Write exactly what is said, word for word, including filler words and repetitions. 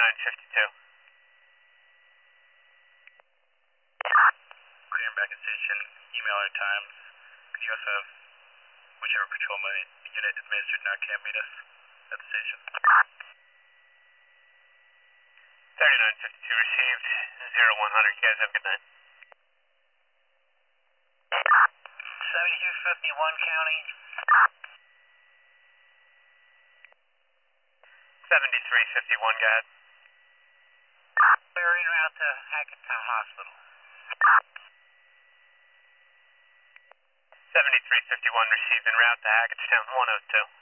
seventy-nine fifty-two. Courier back at station, email our times. Could you also have whichever patrol unit administered Narcan meet us at the station? thirty-nine fifty-two received, zero one hundred, you guys have a good night. seventy-two fifty-one County. seventy-three fifty-one, go ahead. We're en route to Hackettstown Hospital. seventy-three fifty-one received en route to Hackettstown one oh two.